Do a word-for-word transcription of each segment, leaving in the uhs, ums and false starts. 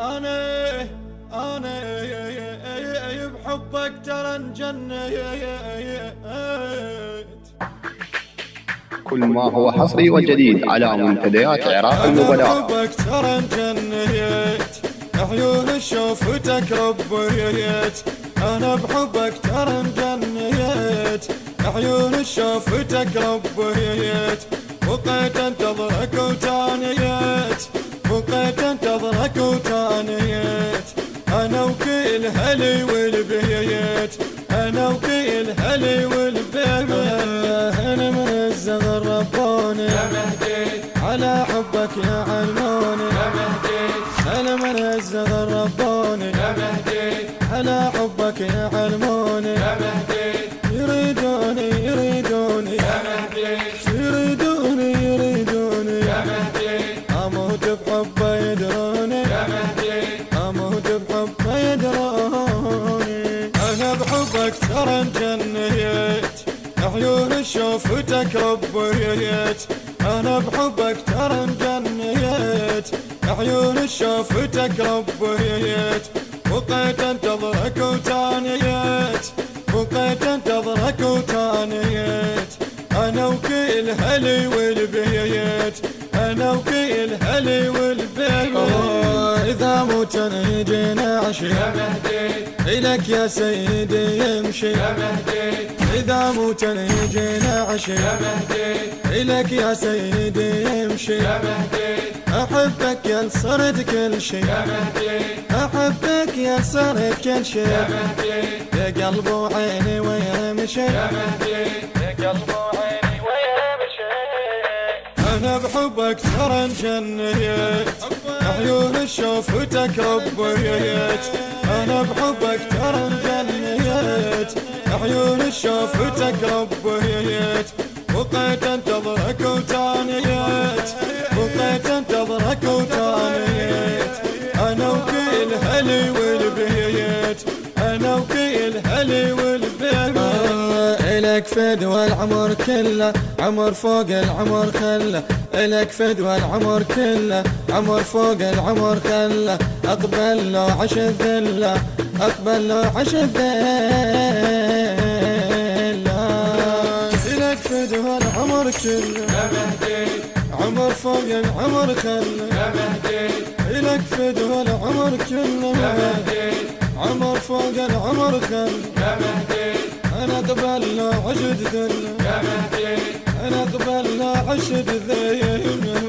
أنا أنا بحبك ترى انجنيت. كل ما هو حصري وجديد على منتديات عراق النبلاء. أنا بحبك ترى انجنيت، عيون شوفتك ربيت. أنا بحبك ترى انجنيت، عيون شوفتك ربيت. بقيت انتظرك وتانيت، بقيت انتظرك وتانيت. انا وكل هلي والبيت، انا وكل هلي والبيت. انا من الزغر ربوني يا مهدي، على حبك يا علموني يا مهدي. انا من الزغر ربوني يا مهدي، على حبك يا علموني يا مهدي. يريدوني يريدوني يا مهدي، يريدوني يريدوني يا مهدي. اموت بحبه يدروني يا مهدي، اموت بحبه يدروني. انا بحبك ترى انجنيت، عيون شوفتك ربيت. انا بحبك ترى انجنيت، عيون شوفتك ربيت. بقيت انتظرك وتانيت، بقيت انتظرك وتانيت. انا وكل هلي والبيت، انا وكل هلي والبيت. اذا موتنا يجينا عشي يا مهدي، الك يا سيدي يمشي يا مهدي. اذا موتنا يجينا عشي يا مهدي، الك يا سيدي يمشي يا مهدي. احبك يا صرت كل شي يا مهدي، احبك يا صرت كل شي يا مهدي. يا قلب وعيني ويا مشي يا مهدي، يا قلب وعيني ويا مشي. انا بحبك ترى انجنيت، عيون شوفتك ربيت. انا بحبك ترى انجنيت، عيون شوفتك ربيت. بقيت انتظرك وتانيت، بقيت انتظرك وتانيت. انا وكل هلي والبيت، انا وكل هلي والبيت. الك فدوى العمر كله، عمر فوق العمر خله. الك فدوى العمر كله، عمر فوق العمر خله. اقبل لو عش الذله، اقبل لو عش الذله. الك فدوى العمر كله يا مهدي، عمر فوق العمر خله يا مهدي. الك فدوى العمر كله يا مهدي، عمر فوق العمر خله يا مهدي. انا اقبل لو عشد ذله يا مهدي، انا اقبل لو عشد ذله.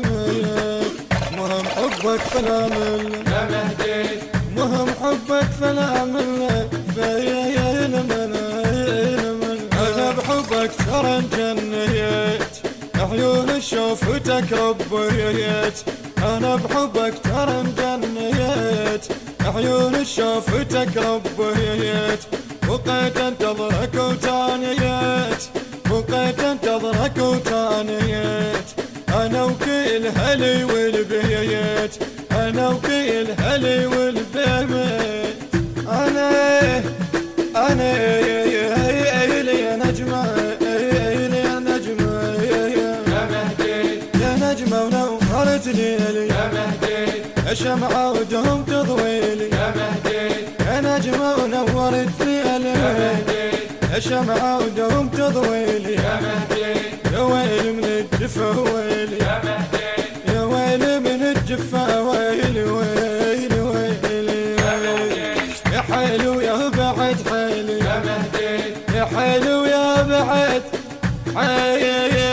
مهم حبك فلا مل يا مهدي، مهم حبك فلا مل. انا بحبك ترى انجنيت، عيون شوفتك ربيت. انا بحبك ترى انجنيت، عيون شوفتك ربيت. بقيت انتظرك وتانيت، بقيت انتظرك وتانيت. انا وكل هلي والبيت، انا وكل هلي والبيت. انا انا يا نجمة، يا نجمة يا مهدي، يا نجمة ونورت ليلي يا مهدي. يا شمعة ودهم تضويلي يا مهدي، يا نجمة ونورت ليلي يا مهدي. يا شمعة ودهم تضويلي يا مهدي. يا ويلي من الجفا ويلي يا مهدي، يا ويلي من الجفا ويلي ويلي ويلي يا مهدي. يا حلو يا بعد حيلي يا مهدي، يا حلو يا بعد حيلي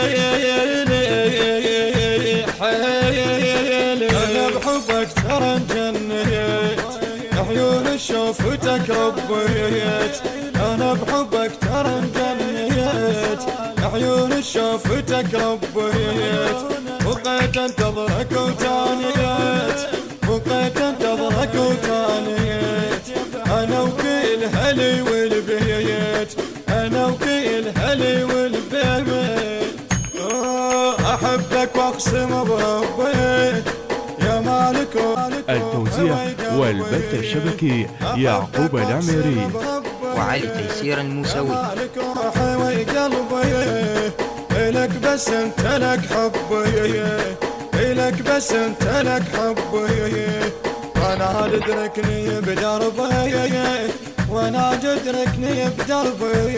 حيلي. انا بحبك ترى انجنيت، عيون شوفتك ربيت. انا بحبك ترى انجنيت، عيون شوفتك ربيت. بقيت انتظرك وتانيت، بقيت انتظرك وتانيت. انا وكل هلي والبيت، انا وكل هلي والبيت. احبك واقسم بربي يا مالك. التوزيع والبث الشبكي يعقوب العميري وعلي تيسير الموسوي. روحي وقلبي إلك بس انت لك حبي، إلك بس انت لك حبي. وانا وانا تدركني بدربي وانا تدركني بدربي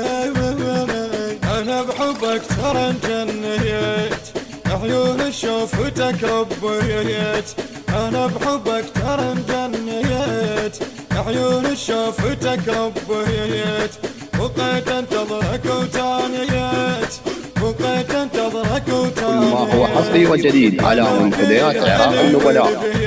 انا بحبك ترى انجنيت عيون شوفتك ربيت انا بحبك ترى انجنيت عيون شوفتك ربيت بقيت انتظرك وتانيت بقيت انتظرك وتانيت كل ما هو حصري وجديد على منتديات عراق النبلاء.